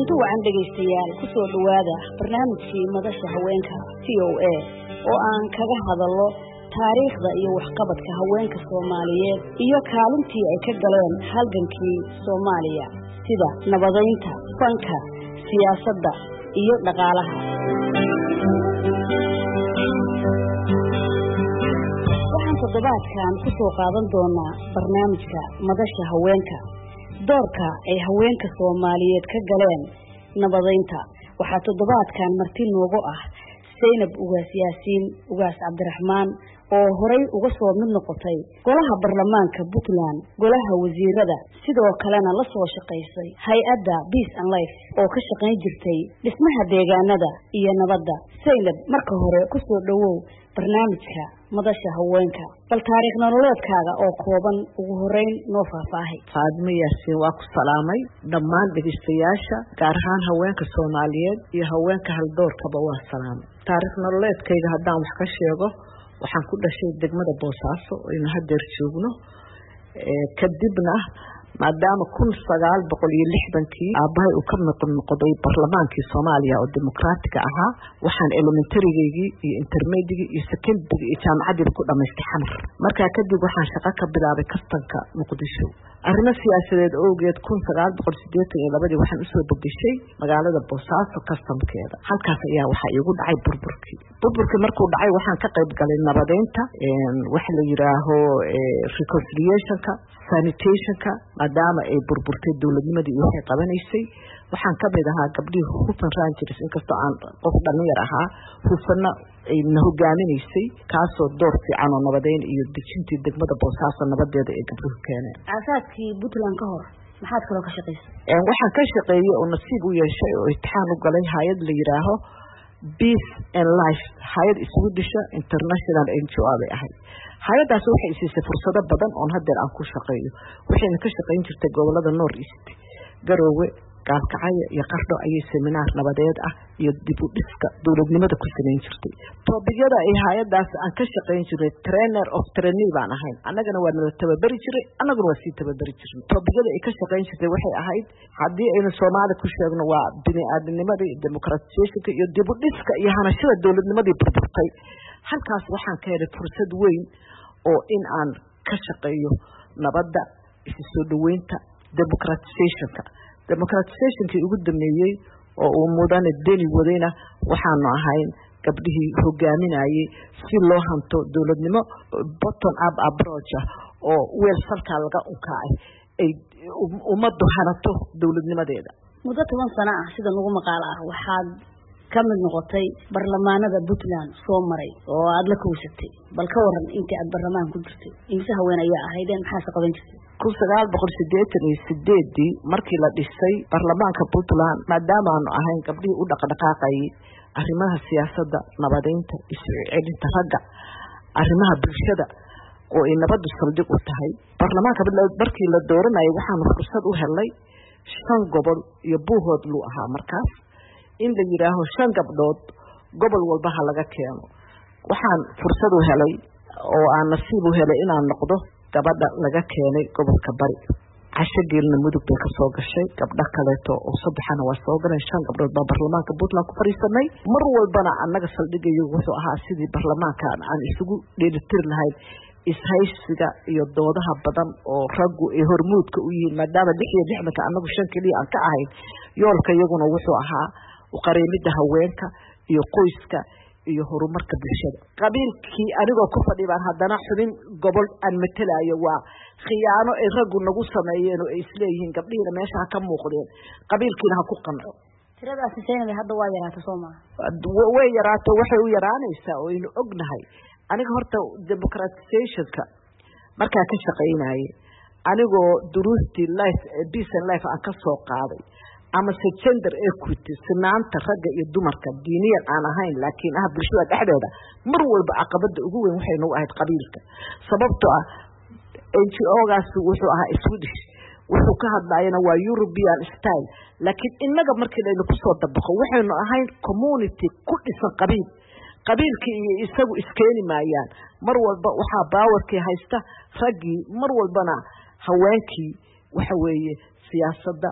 kulanti wacan dhageystayaal ku soo dhawaada barnaamijkii madasha haweenka VOA oo aan kaga hadalno taariikhda iyo waxqabadka haweenka Soomaaliyeed iyo kaalintii ay ka galeen halgankii Soomaaliya sida nabadeynta, fanka, siyaasadda iyo dhaqaalaha. Waxaan toddobaadkan ku soo qaadan doonaa barnaamijka madasha haweenka doorka ay haweenka Soomaaliyeed ka galeen nabadeynta. Waxaa toddobaadkan marti noogu ah Zainab Ugaas Yaasiin Ugaas Cabdiraxmaan oo horay uga soo mid noqotay golaha baarlamaanka Puntland, golaha wasiirada, sidoo kalena la soo shaqeysay hay'adda Peace and Life oo ka shaqeyn jirtay dhismaha deegaanada iyo nabadda. Zainab, marka hore ku soo dhawow barnaamijka madasha haweenka. bal taariikh nololeedkaaga oo kooban ugu horeyn noo faahfaahay. Faadmo Yaasiin waa ku salaamay dhammaan dhageystayaasha, gaar ahaan haweenka Soomaaliyeed iyo haweenka haldoorkaba waa salaamay. taariikh nololeedkayga haddaan wax ka sheego, waxaan ku dhashay degmada Boosaaso oo ina haddeer joogno, kadibna maadaama 1960kii aabahay uu ka noqday baarlamaankii Soomaaliya oo dimuqraatiga ahaa, waxaan elementarygeygii iyo intermediate iyo secondary iyo jaamacadii ku dhamaystay Xamar. markaa kadib waxaan shaqo ka bilaabay kastanka Muqdisho. arrimo siyaasadeed awgeed 1982 waxaan usoo bedeshay magaalada Boosaaso kastamkeeda. halkaas ayaa waxa iigu dhacay burburkii markuu dhacay waxaan ka qayb galay nabadeynta, waxa la yiraahdo reconciliationka, sanitationka, maadaama ay burburtay dawladnimadii iyo waxay qabanaysay. waxaan ka mid ahaa gabdhihii Hufan Rangers, inkastoo aan qof dhalinyar ahaa, Hufanna ay hogaaminaysay, kaasoo door fiican oo nabadeyn iyo dejintii degmada Boosaaso nabadeeda ay gabdhuhu keeneen. aasaadkii Puntland ka hor maxaad kaloo ka shaqeysay? waxaan ka shaqeeyay oo nasiib u yeeshay oo imtixaan u galay hay'ad la yiraahdo Peace and Life, hay'ad Swedish International NGO ay ahayd. hay'adaas waxay siisay fursado badan oo haddeer aan ku shaqeeyo. waxayna ka shaqeyn jirtay gobolada North East, Garowe, Gaalkacyo iyo Qardho ayay seminaar nabadeed ah iyo dib u dhiska dawladnimada ku sameyn jirtay. toobiyada ay hay'adaas aan ka shaqeyn jiray trainer of trainee baan ahayn, annagana waa nala tababari jiray, annaguna waa sii tababari jirnay. toobiyada ay ka shaqeyn jirtay waxay ahayd, haddii aynu Soomaali ku sheegno, waa bini'aadanimada iyo democratization iyo dib u dhiska iyo hanashada dawladnimadii burburtay. halkaas waxaan ka helay fursad weyn oo in aan ka shaqeeyo nabadda, isu soo dhaweynta, democratizationkii ugu dambeeyay oo uu mudane deni wadayna waxaanu ahayn gabdhihii hogaaminayay si loo hanto dawladnimo bottom up approach oo weel salkaa laga unkaay ay ummaddu hanato dawladnimadeeda. muddo 10 sano ah sida lagu maqaal ah waxaad ka mid noqotay baarlamaanada Puntland soo maray oo aad la kuusatay. bal ka waran intii aad baarlamaan ku jirtay, inta haween ayaa ahaydeen, maxaa qaban jirtay? 1988 markii la dhisay baarlamaanka Puntland, maadaama aanu ahayn gabdhihii u dhaqdhaqaaqay arrimaha siyaasadda, nabadeynta, isu celinta ragga, arrimaha bulshada oo ay nabaddu saldhig u tahay. baarlamaanka markii la dooranayay waxaanu fursad u helay 5 gobol iyo buuhood loo ahaa markaas in la yiraahdo 5 gabdhood gobol walba ha laga keeno. waxaan fursad u helay oo aan nasiib u helay inaan noqdo gabadha laga keenay gobolka Bari. cashageelna mudug bay ka soo gashay, gabdha kaleeto oo 3 waa soo galeen. 5 gabdhood baa baarlamaanka Puntland ku fariisanay. mar walbana annaga saldhigayo wuxuu ahaa sidii baarlamaanka aan isugu dheelitir lahayn ishaysiga iyo doodaha badan oo raggu ay hormuudka u yihiin, maadaama 66 annagu 5 kaliya aan ka ahayn. yoolka iyaguna wuxuu ahaa u qareemida haweenka iyo qoyska iyo horumarka bulshada. qabiilkii anigoo ku fadhibaan haddana xubin gobol aan matalayo waa khiyaano ay raggu nagu sameeyeen oo ay isleeyihiin gabdhihiina meesha ka muuqdeen, qabiilkiina ha ku qanco. tiradaasi Zainab hadda waa yaraatay Soomaa? way yaraato, waxay u yaraanaysaa oo aynu ognahay. aniga horta democratizationka markaa ka shaqeynayay, anigoo duruustii life peace and life aan ka soo qaaday, ama gender equity, sinaanta ragga iyo dumarka, diiniyan aan ahayn laakiin bulshada dhexdeeda, mar walba caqabada ugu weyn waxay nagu ahayd qabiilka. sababtoo ah NGO-gaas wuxuu ahaa Swedish, wuxuu ka hadlayna waa European style, laakiin inaga markii laynu ku soo dabaqo waxaynu ahayn community ku dhisan qabiilkii iyo isagu iskeeni maayaan. mar walba waxaa baawarkii haysta raggii, mar walbana haweenkii waxa weeye siyaasadda,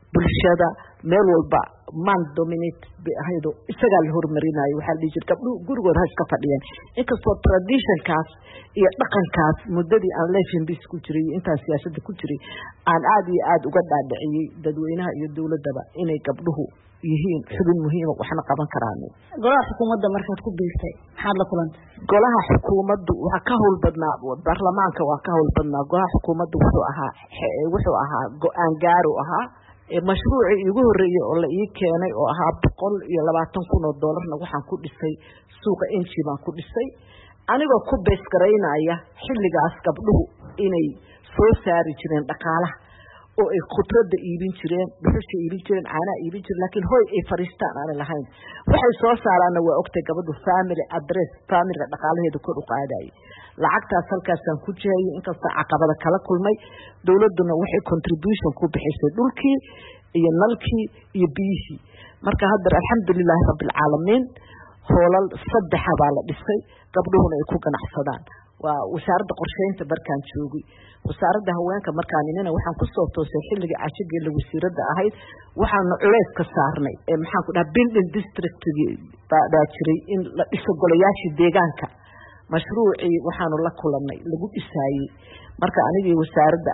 bulshada meel walba man dominate bay ahaydo isagaa la horumarinayo waxaa la dhihi jiray gabdhuhu gurigooda ha iska fadhiyeen inkastoo traditionkaas iyo dhaqankaas muddadii aan life and peace ku jiray iyo intaan siyaasadda ku jiray aan aad iyo aad uga dhaadhiciyey dadweynaha iyo dowladdaba inay gabdhuhu yihiin xubin muhiima waxna qaban karaan. golaha xukuumadda markaad ku biirtay maxaad la kulantay? golaha xukuumaddu waa ka howl badnaa, baarlamaanka waa ka howl badnaa. golaha xukuumaddu wuxuu ahaa go-aan gaaru ahaa. mashruucii iigu horreeyey oo la ii keenay oo ahaa $120,000 waxaan ku dhisay suuqa enji baan ku dhisay anigoo ku beesgaraynaya xilligaas gabdhuhu inay soo saari jireen dhaqaalaha oo ay khudradda iibin jireen, dhuxusha iibin jireen, caanaha iibin jireen, laakiin hoy ay fariistaan aan lahayn. waxay soo saaraana waa ogtay gabadhu family address, familiga dhaqaalaheedu kor u qaadayay. lacagtaas halkaasaan ku jihayay inkastoo caqabada kala kulmay. dowladduna waxay contribution ku bixisay dhulkii iyo nalkii iyo biyihii. marka hadda alxamdulilaahi rabbilcaalamiin hoolal 3 baa la dhisay gabdhuhuna ay ku ganacsadaan. waa wasaaradda qorsheynta markaan joogay, wasaaradda haweenka markaan inana waxaan ku soo toosay xilliga cashigeela wasiiradda ahayd. waxaanu culays ka saarnay maxaan ku dhahaa building district baa jiray in la dhiso golayaashii deegaanka. mashruucii waxaanu la kulannay lagu dhisaayey. marka anigii wasaaradda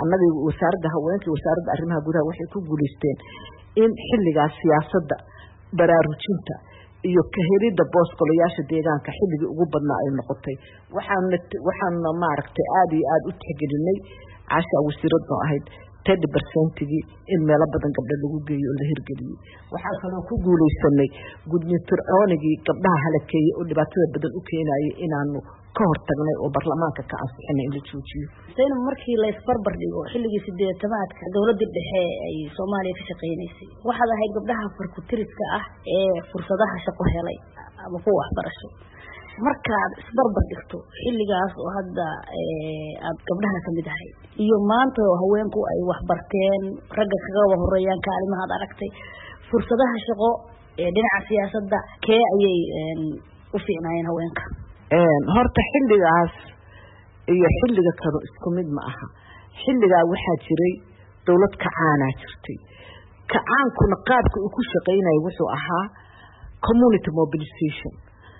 haweenka iyo wasaaradda arrimaha gudaha waxay ku guulaysteen in xilligaas siyaasadda baraarujinta iyo ka helidda boos golayaasha deegaanka xilligii ugu badnaa ay noqotay. waxaana maaragtay aad iyo aad u tixgelinay casha wasiiraddu ahayd 30%gii in meelo badan gabdho lagu geeyo oo la hirgeliyey. waxaan kaloo ku guulaysanay gudniin fircoonigii gabdhaha halakeeyey oo dhibaatada badan u keenayay inaanu ka hortagnay oo baarlamaanka ka ansixinay in la joojiyo. sayna markii la isbarbar dhigo xilligii 80aadka dowladda dhexe ay Soomaaliya ka shaqeynaysay waxaad ahayd gabdhaha farkutiriska ah ee fursadaha shaqo helay ama kuwa waxbarasho. markaad isbarbar dhigto xilligaas oo hadda aad gabdhaha ka mid ahay iyo maanta oo haweenku ay wax barteen ragga kaga horeeyaan kaalimaha aad aragtay fursadaha shaqo ee dhinaca siyaasadda kee ayay u fiicnaayeen haweenka? horta xilligaas iyo xilliga kale isku mid ma aha. xilligaa waxaa jiray dowlad kacaana jirtay. kacaankuna qaabka uu ku shaqeynayay wuxuu ahaa community mobilization,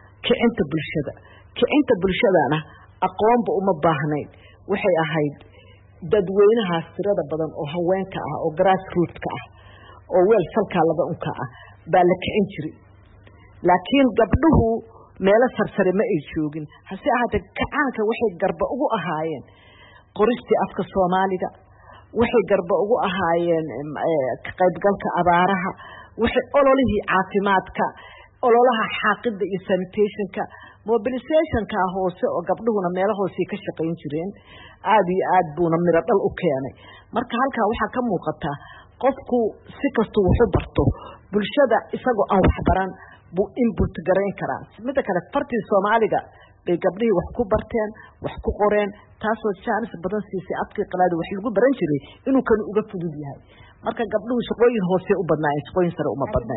kicinta bulshadana aqoonba uma baahnayn. waxay ahayd dadweynahaas tirada badan oo haweenka ah oo grassroots-ka ah oo weel salkaa laba unka ah baa la kicin jiray. laakiin gabdhuhu meelo sarsare ma ay joogin. hase ahaatee kacaanka waxay garba ugu ahaayeen qoristii afka Soomaaliga, waxay garba ugu ahaayeen ka qaybgalka abaaraha, waxay ololihii caafimaadka, ololaha xaaqida iyo sanitationka, mobilizationka hoose oo gabdhuhuna meelo hoose ka shaqeyn jireen. aad iyo aad buuna miro dhal u keenay. marka halkaa waxaa ka muuqata qofku si kasta wuxuu barto bulshada isagoo aan wax baran buu input garayn karaa. midda kale fartii Soomaaliga bay gabdhihii wax ku barteen, wax ku qoreen, taasoo chance badan siisay afkii qalaadi wax lagu baran jiray inuu kan uga fudud yahay. marka gabdhuhu shaqooyin hoose u badnaayeen, shaqooyin sare uma badnayn.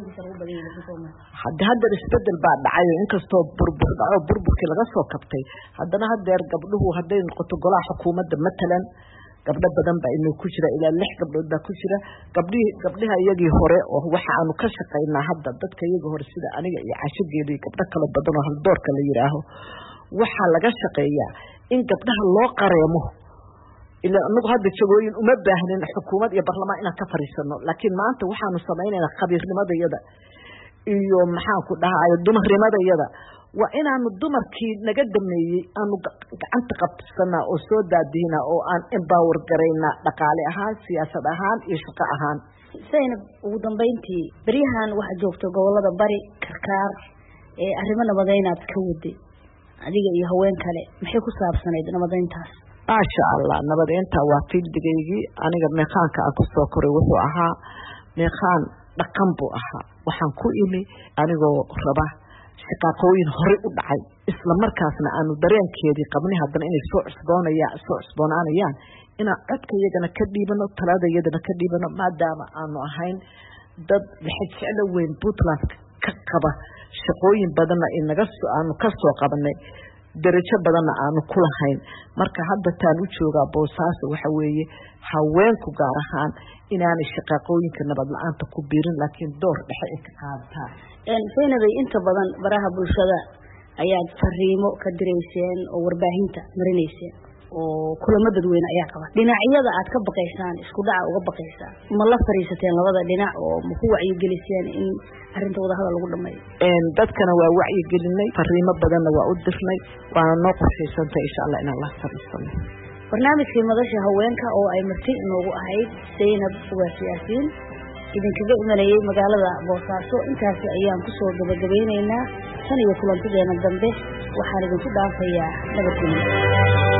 hadda isbedel baa dhacay inkastoo burburkii laga soo kabtay. haddana hadeer gabdhuhu hadday noqoto golaha xukuumadda matalan gabdho badan baa inuu ku jira ilaa 6 gabdhood baa ku jira. gabdhaha iyagii hore oo waxa aanu ka shaqeynaa hadda dadka iyagii hore sida aniga iyo cashigeedii gabdho kala badan oo haldoorka la yiraaho waxaa laga shaqeeyaa in gabdhaha loo qareemo. ilaa anagu hadda jagooyin uma baahnin xukuumad iyo baarlamaan inaan ka fariisano, laakiin maanta waxaanu samaynaynaa khabiirnimadayada iyo maxaan ku dhahayo dumarnimadayada. waa inaanu dumarkii naga dameeyey aanu gacanta qabsanaa oo soo daadiinaa oo aan empower garaynaa dhaqaale ahaan, siyaasad ahaan iyo shaqo ahaan. sayna ugu dambeyntii bariyahan waxa joogto gobolada bari karkaar arrimo nabadaynaad ka waday adiga iyo haween kale maxay ku saabsanayd nabadeyntaas? maasha Allah, nabadeynta waa fiildigaygii. aniga meeqaanka aan ku soo koray wuxuu ahaa meeqaan dhaqan buu ahaa. waxaan ku imi anigoo raba shaqooyin hore u dhacay isla markaasna aanu dareenkeedii qabnay haddana inay soo cusboonaanayaan inaan codka iyagana ka dhiibano, talada iyadana ka dhiibano, maadaama aanu ahayn dad lixajeclo weyn Puntland ka qaba shaqooyin badanna aanu ka soo qabanay darajo badanna aanu ku lahayn marka hadda taan u joogaa Boosaaso waxa weeye haweenku gaar ahaan inaanay shaqaqooyinka nabad la'aanta ku biirin laakiin door dhexe ay ka qaadataan Zainabay inta badan baraha bulshada ayaad fariimo ka direyseen oo warbaahinta marinayseen oo kulamo dadweyne ayaa qaba dhinacyada aad ka baqaysaan isku dhaca uga baqaysaan ma la fariisateen labada dhinac oo ma ku wacyi geliseen in arinta wada hadal lagu dhameeyo dadkana waa wacyi gelinay fariimo badanna waa u dirnay waana noo qorshaysantay insha Allah inaan la fariisano barnaamijkii madasha haweenka oo ay marti inoogu ahayd Zainab Waasiyaasiin idinkaga imanayay magaalada Boosaaso intaas ayaan ku soo gabagabeynaynaa tan iyo kulantideena dambe waxaan idinku dhaafayaa nabadgelyo